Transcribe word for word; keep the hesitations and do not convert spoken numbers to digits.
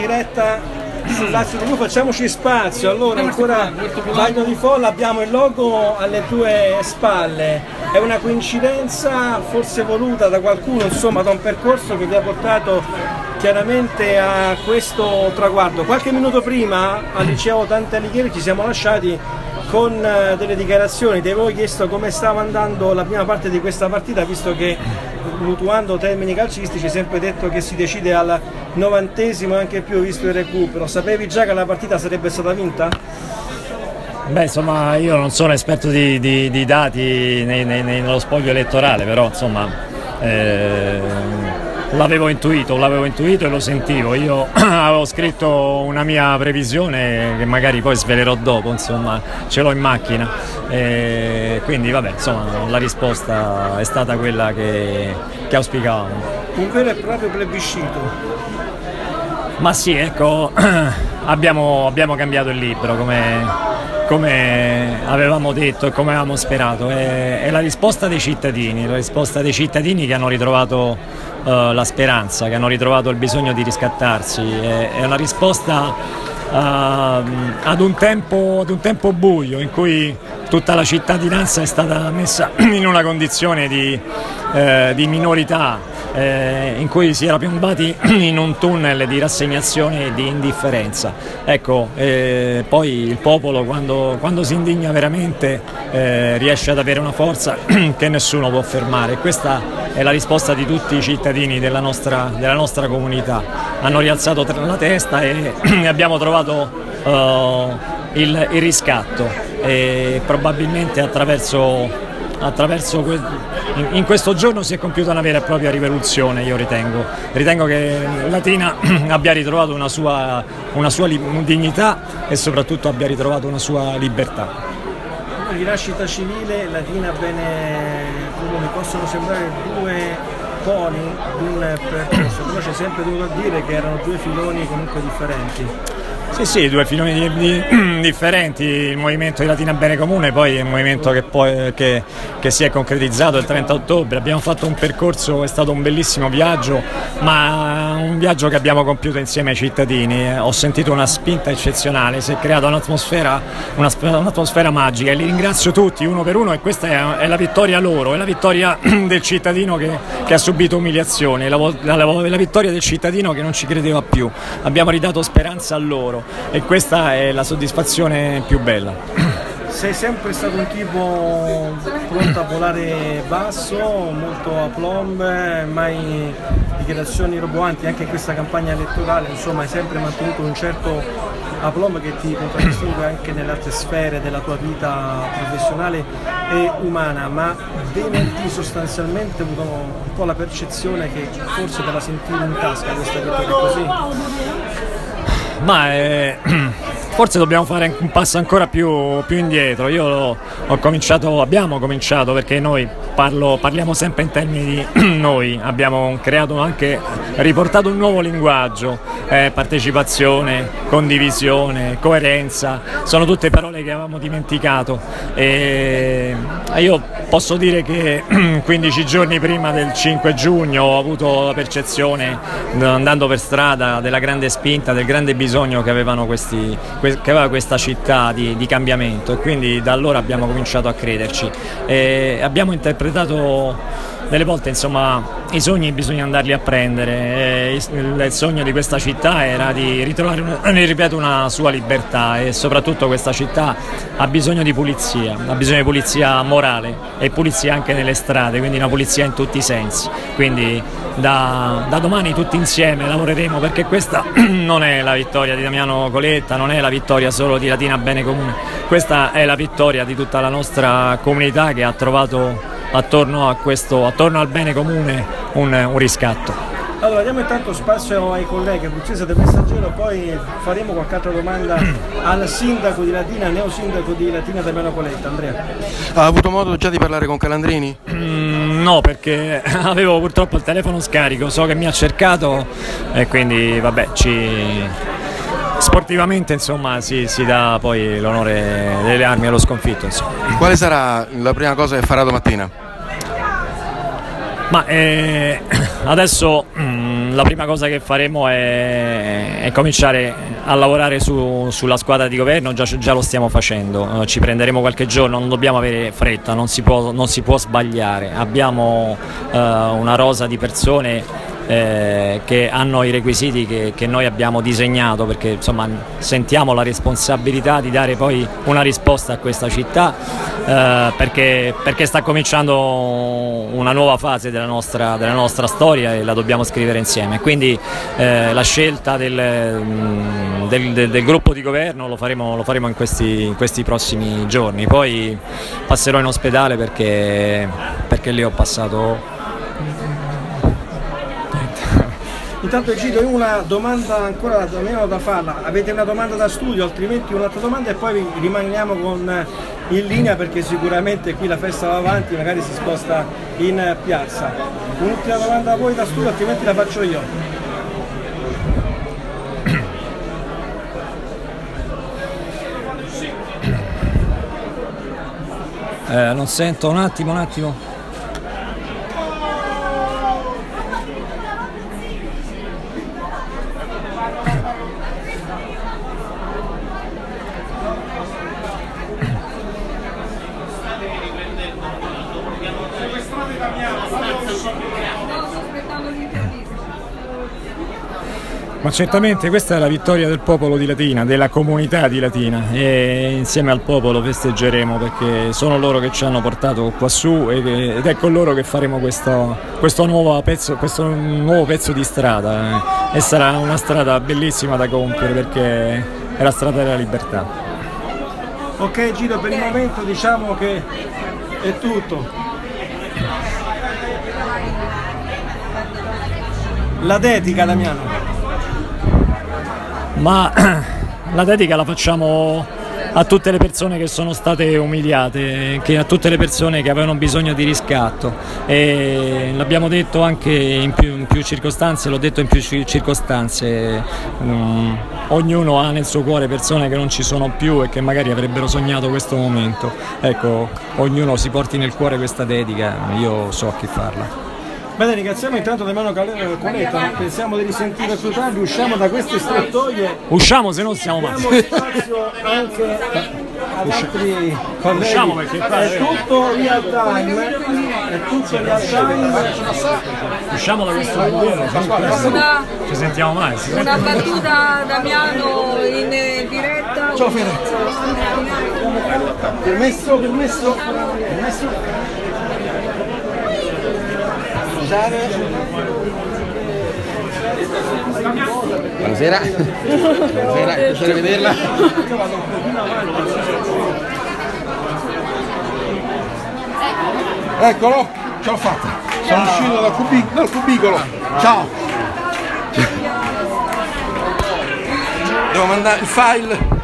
Diretta sul Lazio tivù, facciamoci spazio. Allora, ancora bagno di folla, abbiamo il logo alle tue spalle. È una coincidenza forse voluta da qualcuno, insomma, da un percorso che vi ha portato chiaramente a questo traguardo. Qualche minuto prima al liceo Dante Alighieri ci siamo lasciati con delle dichiarazioni. Ti avevo chiesto come stava andando la prima parte di questa partita, visto che, mutuando termini calcistici, hai sempre detto che si decide al novantesimo e anche più, visto il recupero. Sapevi già che la partita sarebbe stata vinta? Beh, insomma, io non sono esperto di, di, di dati nei, nei, nello spoglio elettorale, però insomma eh, l'avevo intuito, l'avevo intuito e lo sentivo. Io avevo scritto una mia previsione che magari poi svelerò dopo, insomma, ce l'ho in macchina. E quindi vabbè, insomma, la risposta è stata quella che, che auspicavamo. Un vero e proprio plebiscito. Ma sì, ecco, abbiamo, abbiamo cambiato il libro come, come avevamo detto e come avevamo sperato. È, è la risposta dei cittadini, la risposta dei cittadini che hanno ritrovato uh, la speranza, che hanno ritrovato il bisogno di riscattarsi. È, è una risposta uh, ad, un tempo, ad un tempo buio in cui tutta la cittadinanza è stata messa in una condizione di, eh, di minorità, eh, in cui si era piombati in un tunnel di rassegnazione e di indifferenza. Ecco, eh, poi il popolo quando, quando si indigna veramente eh, riesce ad avere una forza che nessuno può fermare. Questa è la risposta di tutti i cittadini della nostra, della nostra comunità. Hanno rialzato la testa e abbiamo trovato uh, il, il riscatto. E probabilmente attraverso, attraverso que- in, in questo giorno si è compiuta una vera e propria rivoluzione. Io ritengo ritengo che Latina abbia ritrovato una sua, una sua li- dignità e soprattutto abbia ritrovato una sua libertà. Rinascita civile, Latina Bene Comune possono sembrare due poli di un percorso, però c'è sempre dovuto dire che erano due filoni comunque differenti. Sì, sì, due filoni di, di, differenti. Il movimento di Latina Bene Comune poi è un movimento che, poi, che, che si è concretizzato il trenta ottobre. Abbiamo fatto un percorso, è stato un bellissimo viaggio, ma un viaggio che abbiamo compiuto insieme ai cittadini. Ho sentito una spinta eccezionale, si è creata un'atmosfera, una, un'atmosfera magica e li ringrazio tutti uno per uno, e questa è, è la vittoria loro, è la vittoria del cittadino che, che ha subito umiliazioni, la, la, la vittoria del cittadino che non ci credeva più. Abbiamo ridato speranza a loro e questa è la soddisfazione più bella. Sei sempre stato un tipo pronto a volare basso, molto a plomb, mai dichiarazioni roboanti anche in questa campagna elettorale, insomma hai sempre mantenuto un certo aplomb che ti contraddistingue anche nelle altre sfere della tua vita professionale e umana, ma venerdì sostanzialmente ho avuto un po' la percezione che forse te la sentivi in tasca questa vittoria così. Ma eh, forse dobbiamo fare un passo ancora più, più indietro. Io ho, ho cominciato, abbiamo cominciato, perché noi parlo, parliamo sempre in termini di noi, abbiamo creato anche, riportato un nuovo linguaggio, eh, partecipazione, condivisione, coerenza, sono tutte parole che avevamo dimenticato e io posso dire che quindici giorni prima del cinque giugno ho avuto la percezione, andando per strada, della grande spinta, del grande bisogno che avevano questi, che aveva questa città di, di cambiamento, e quindi da allora abbiamo cominciato a crederci e abbiamo interpretato delle volte, insomma, i sogni bisogna andarli a prendere. Il, il sogno di questa città era di ritrovare, una, ripeto, una sua libertà, e soprattutto questa città ha bisogno di pulizia, ha bisogno di pulizia morale e pulizia anche nelle strade, quindi una pulizia in tutti i sensi. Quindi da, da domani tutti insieme lavoreremo, perché questa non è la vittoria di Damiano Coletta, non è la vittoria solo di Latina Bene Comune, questa è la vittoria di tutta la nostra comunità che ha trovato attorno a questo, attorno al bene comune, un, un riscatto. Allora diamo intanto spazio ai colleghi abruzzesi del Messaggero, poi faremo qualche altra domanda al sindaco di Latina, neosindaco di Latina Damiano Coletta. Andrea. Ha avuto modo già di parlare con Calandrini? Mm, no, perché avevo purtroppo il telefono scarico, so che mi ha cercato e quindi vabbè, ci... sportivamente insomma si, si dà poi l'onore delle armi allo sconfitto, insomma. Quale sarà la prima cosa che farà domattina? Ma eh, adesso mm, la prima cosa che faremo è, è cominciare a lavorare su, sulla squadra di governo, già, già lo stiamo facendo, ci prenderemo qualche giorno, non dobbiamo avere fretta, non si può, non si può sbagliare, abbiamo uh, una rosa di persone Eh, che hanno i requisiti che, che noi abbiamo disegnato, perché insomma sentiamo la responsabilità di dare poi una risposta a questa città, eh, perché, perché sta cominciando una nuova fase della nostra, della nostra storia e la dobbiamo scrivere insieme, quindi eh, la scelta del, del, del, del gruppo di governo lo faremo, lo faremo in, questi, in questi prossimi giorni, poi passerò in ospedale perché, perché lì ho passato. Intanto Egidio, una domanda ancora da meno da farla, avete una domanda da studio, altrimenti un'altra domanda e poi rimaniamo con in linea perché sicuramente qui la festa va avanti, magari si sposta in piazza. Un'ultima domanda a voi da studio, altrimenti la faccio io. Eh, non sento, un attimo, un attimo. Ma certamente questa è la vittoria del popolo di Latina, della comunità di Latina, e insieme al popolo festeggeremo perché sono loro che ci hanno portato qua su ed è con loro che faremo questo, questo, nuovo, pezzo, questo nuovo pezzo di strada e sarà una strada bellissima da compiere perché è la strada della libertà. Ok Gino, per il momento diciamo che è tutto. La dedica, Damiano. Ma la dedica la facciamo a tutte le persone che sono state umiliate, che a tutte le persone che avevano bisogno di riscatto, e l'abbiamo detto anche in più, in più circostanze, l'ho detto in più circostanze, um, ognuno ha nel suo cuore persone che non ci sono più e che magari avrebbero sognato questo momento, ecco, ognuno si porti nel cuore questa dedica, io so a chi farla. Bene, ringraziamo intanto Damiano Coletta, pensiamo di risentire più tardi, usciamo da queste strettoie. Usciamo, se no siamo male. Diamo spazio anche ad altri colleghi. Usciamo perché è tutto real time, è tutto real time. Usciamo da questo pensiero, ci sentiamo mai. Una battuta Damiano in diretta. Ciao Fede. Permesso, permesso, permesso. Buonasera, buonasera, è piacere vederla. Eccolo, ce l'ho fatta, sono uscito dal, cubic dal cubicolo, ciao. Devo mandare il file.